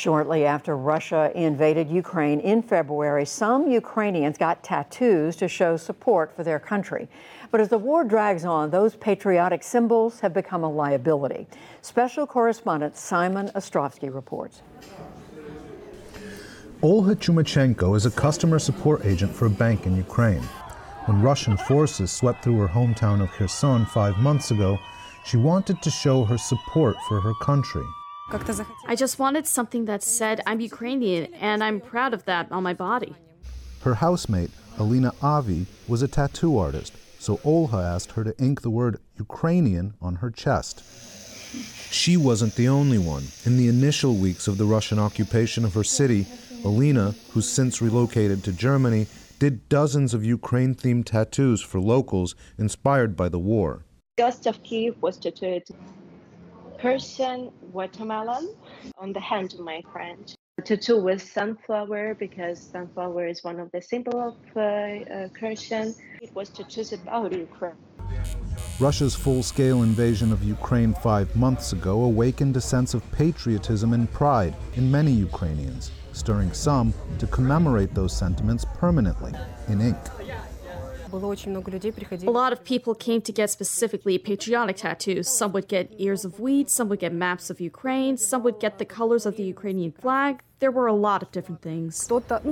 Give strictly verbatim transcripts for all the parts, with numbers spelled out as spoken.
Shortly after Russia invaded Ukraine in February, some Ukrainians got tattoos to show support for their country. But as the war drags on, those patriotic symbols have become a liability. Special correspondent Simon Ostrovsky reports. Olha Chumachenko is a customer support agent for a bank in Ukraine. When Russian forces swept through her hometown of Kherson five months ago, she wanted to show her support for her country. I just wanted something that said I'm Ukrainian, and I'm proud of that on my body. Her housemate, Alina Avi, was a tattoo artist, so Olha asked her to ink the word Ukrainian on her chest. She wasn't the only one. In the initial weeks of the Russian occupation of her city, Alina, who's since relocated to Germany, did dozens of Ukraine-themed tattoos for locals inspired by the war. Ghost of Kiev was tattooed Persian watermelon on the hand of my friend. A tattoo with sunflower because sunflower is one of the symbols of uh, uh, Kherson. It was tattoos about Ukraine. Russia's full-scale invasion of Ukraine five months ago awakened a sense of patriotism and pride in many Ukrainians, stirring some to commemorate those sentiments permanently in ink. A lot of people came to get specifically patriotic tattoos. Some would get ears of wheat, some would get maps of Ukraine, some would get the colors of the Ukrainian flag. There were a lot of different things.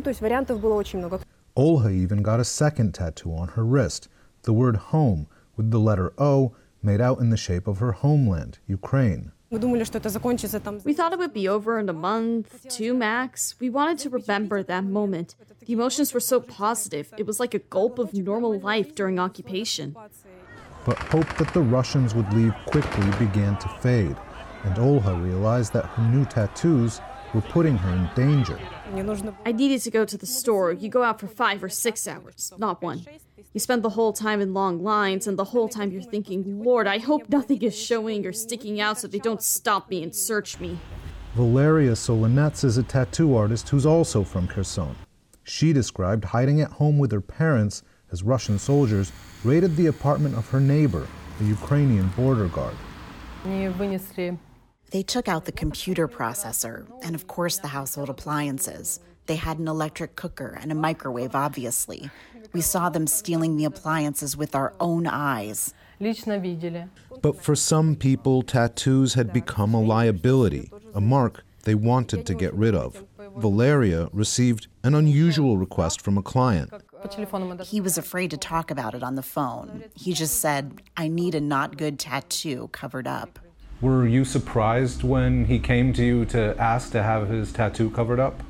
Olha even got a second tattoo on her wrist, the word home, with the letter O made out in the shape of her homeland, Ukraine. We thought it would be over in a month, two max. We wanted to remember that moment. The emotions were so positive. It was like a gulp of normal life during occupation. But hope that the Russians would leave quickly began to fade, and Olha realized that her new tattoos were putting her in danger. I needed to go to the store. You go out for five or six hours, not one. You spend the whole time in long lines, and the whole time you're thinking, Lord, I hope nothing is showing or sticking out so they don't stop me and search me. Valeria Solinets is a tattoo artist who's also from Kherson. She described hiding at home with her parents as Russian soldiers raided the apartment of her neighbor, a Ukrainian border guard. They took out the computer processor and, of course, the household appliances. They had an electric cooker and a microwave, obviously. We saw them stealing the appliances with our own eyes. But for some people, tattoos had become a liability, a mark they wanted to get rid of. Valeria received an unusual request from a client. He was afraid to talk about it on the phone. He just said, I need a not good tattoo covered up. Were you surprised when he came to you to ask to have his tattoo covered up?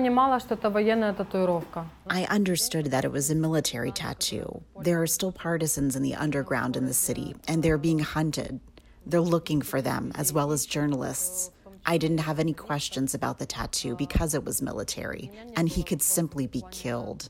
I understood that it was a military tattoo. There are still partisans in the underground in the city, and they're being hunted. They're looking for them, as well as journalists. I didn't have any questions about the tattoo because it was military, and he could simply be killed.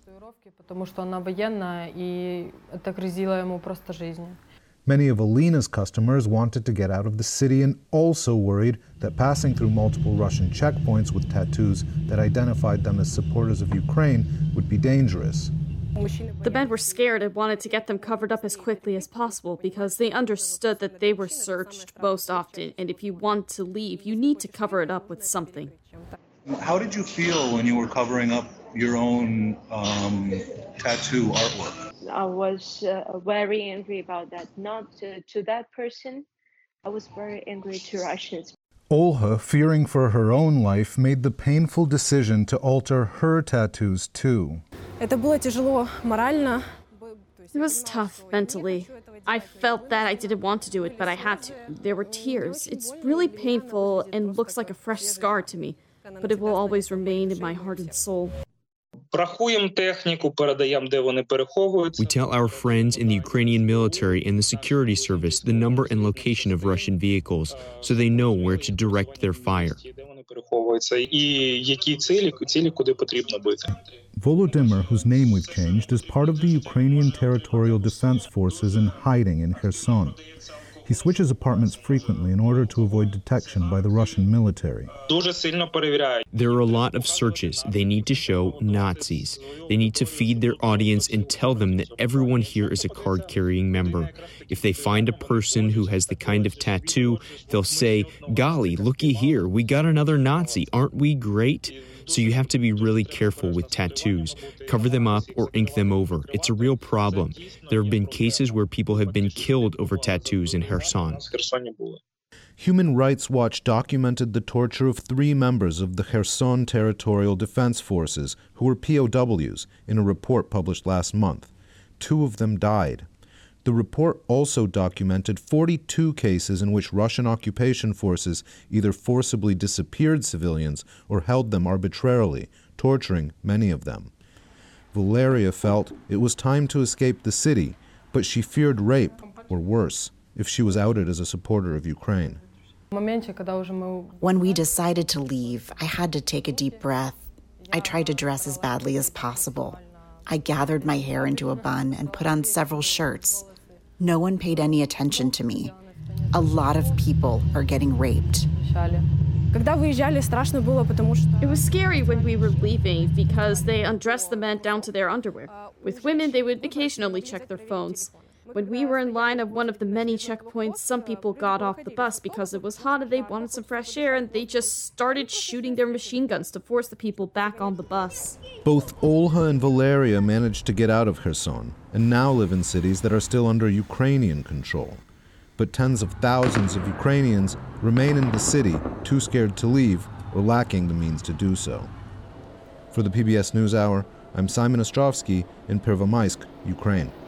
Many of Alina's customers wanted to get out of the city and also worried that passing through multiple Russian checkpoints with tattoos that identified them as supporters of Ukraine would be dangerous. The men were scared and wanted to get them covered up as quickly as possible because they understood that they were searched most often, and if you want to leave, you need to cover it up with something. How did you feel when you were covering up your own um, tattoo artwork? I was uh, very angry about that, not to, to that person. I was very angry to Russians. Olha, fearing for her own life, made the painful decision to alter her tattoos too. It was tough mentally. I felt that I didn't want to do it, but I had to. There were tears. It's really painful and looks like a fresh scar to me, but it will always remain in my heart and soul. We tell our friends in the Ukrainian military and the security service the number and location of Russian vehicles so they know where to direct their fire. Volodymyr, whose name we've changed, is part of the Ukrainian Territorial Defense Forces in hiding in Kherson. He switches apartments frequently in order to avoid detection by the Russian military. There are a lot of searches. They need to show Nazis. They need to feed their audience and tell them that everyone here is a card-carrying member. If they find a person who has the kind of tattoo, they'll say, "Golly, looky here, we got another Nazi. Aren't we great?" So you have to be really careful with tattoos. Cover them up or ink them over. It's a real problem. There have been cases where people have been killed over tattoos in Kherson. Human Rights Watch documented the torture of three members of the Kherson Territorial Defense Forces who were P O Ws in a report published last month. Two of them died. The report also documented forty-two cases in which Russian occupation forces either forcibly disappeared civilians or held them arbitrarily, torturing many of them. Valeria felt it was time to escape the city, but she feared rape, or worse, if she was outed as a supporter of Ukraine. When we decided to leave, I had to take a deep breath. I tried to dress as badly as possible. I gathered my hair into a bun and put on several shirts. No one paid any attention to me. A lot of people are getting raped. It was scary when we were leaving because they undressed the men down to their underwear. With women, they would occasionally check their phones. When we were in line at one of the many checkpoints, some people got off the bus because it was hot and they wanted some fresh air, and they just started shooting their machine guns to force the people back on the bus. Both Olha and Valeria managed to get out of Kherson and now live in cities that are still under Ukrainian control. But tens of thousands of Ukrainians remain in the city, too scared to leave or lacking the means to do so. For the P B S NewsHour, I'm Simon Ostrovsky in Pervomaisk, Ukraine.